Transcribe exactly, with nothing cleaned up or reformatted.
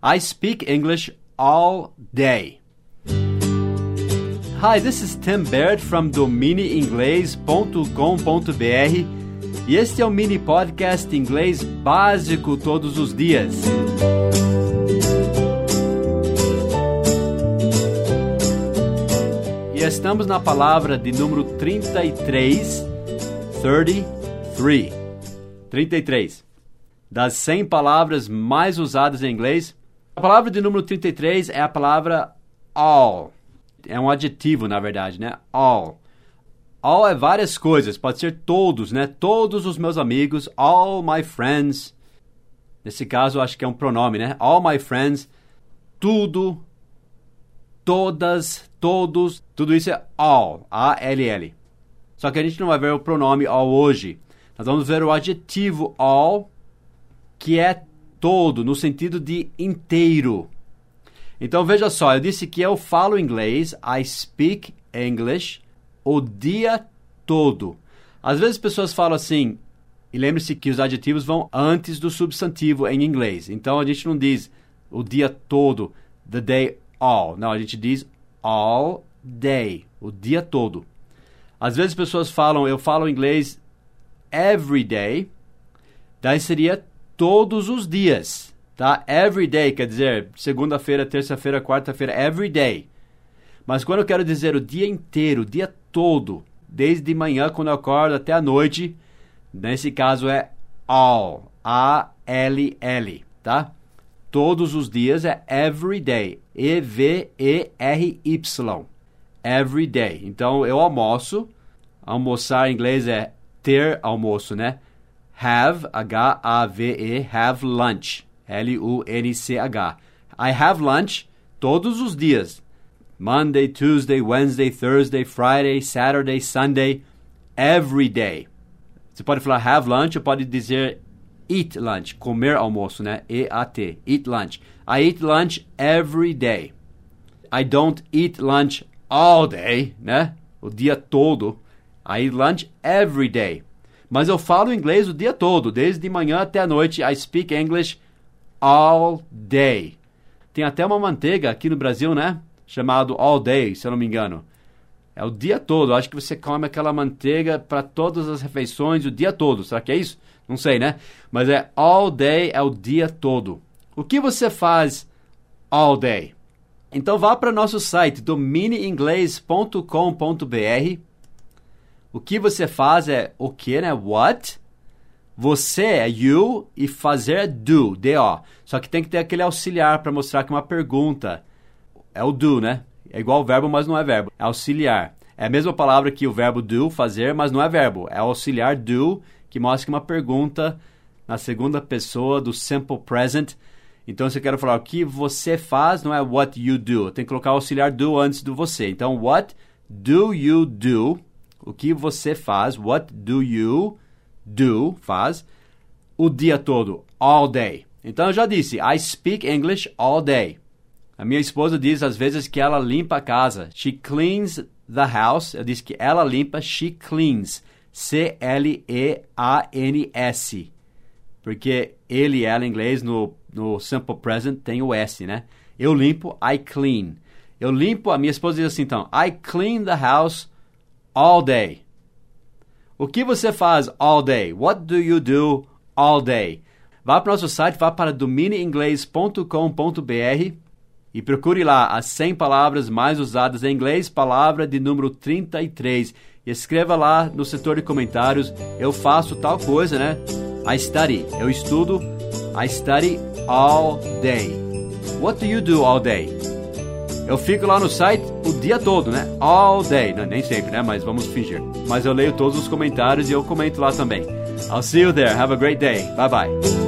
I speak English all day. Hi, this is Tim Baird from domine inglês ponto com ponto b r e este é o mini podcast inglês básico todos os dias. E estamos na palavra de número trinta e três, thirty-three. trinta e três. Das cem palavras mais usadas em inglês, a palavra de número trinta e três é a palavra all. É um adjetivo, na verdade, né? All. All é várias coisas. Pode ser todos, né? Todos os meus amigos. All my friends. Nesse caso, eu acho que é um pronome, né? All my friends. Tudo. Todas. Todos. Tudo isso é all. A L L. Só que a gente não vai ver o pronome all hoje. Nós vamos ver o adjetivo all, que é todo, no sentido de inteiro. Então, veja só, eu disse que eu falo inglês, I speak English, o dia todo. Às vezes as pessoas falam assim, e lembre-se que os adjetivos vão antes do substantivo em inglês. Então, a gente não diz o dia todo, the day all. Não, a gente diz all day, o dia todo. Às vezes as pessoas falam, eu falo inglês every day, daí seria todos os dias. Tá? Every day, quer dizer, segunda-feira, terça-feira, quarta-feira, every day. Mas quando eu quero dizer o dia inteiro, o dia todo, desde manhã, quando eu acordo, até a noite, nesse caso é all, A L L, tá? Todos os dias é every day, E V E R Y, every day. Então, eu almoço, almoçar em inglês é ter almoço, né? Have, H A V E, have lunch. L U N C H. I have lunch todos os dias. Monday, Tuesday, Wednesday, Thursday, Friday, Saturday, Sunday, every day. Você pode falar have lunch ou pode dizer eat lunch, comer almoço, né? E A T, eat lunch. I eat lunch every day. I don't eat lunch all day, né? O dia todo. I eat lunch every day. Mas eu falo inglês o dia todo, desde de manhã até a noite. I speak English all day. Tem até uma manteiga aqui no Brasil, né? Chamado all day, se eu não me engano. É o dia todo. Acho que você come aquela manteiga para todas as refeições o dia todo. Será que é isso? Não sei, né? Mas é all day, é o dia todo. O que você faz all day? Então vá para o nosso site, domine inglês ponto com ponto b r. O que você faz é o que, né? What? Você é you e fazer é do, D O. Só que tem que ter aquele auxiliar para mostrar que é uma pergunta. É o do, né? É igual o verbo, mas não é verbo. É auxiliar. É a mesma palavra que o verbo do, fazer, mas não é verbo. É o auxiliar do, que mostra que é uma pergunta na segunda pessoa do simple present. Então, se eu quero falar o que você faz, não é what you do. Tem que colocar o auxiliar do antes do você. Então, what do you do? O que você faz? What do you do, faz, o dia todo, all day. Então eu já disse, I speak English all day. A minha esposa diz às vezes que ela limpa a casa. She cleans the house. Eu disse que ela limpa, she cleans. C L E A N S. Porque ele e ela em inglês, no, no simple present, tem o S, né? Eu limpo, I clean. Eu limpo, a minha esposa diz assim então, I clean the house all day. O que você faz all day? What do you do all day? Vá para o nosso site, vá para domine inglês ponto com ponto b r e procure lá as cem palavras mais usadas em inglês, palavra de número trinta e três. E escreva lá no setor de comentários, eu faço tal coisa, né? I study, eu estudo. I study all day. What do you do all day? Eu fico lá no site o dia todo, né? All day. Não, nem sempre, né? Mas vamos fingir. Mas eu leio todos os comentários e eu comento lá também. I'll see you there. Have a great day. Bye bye.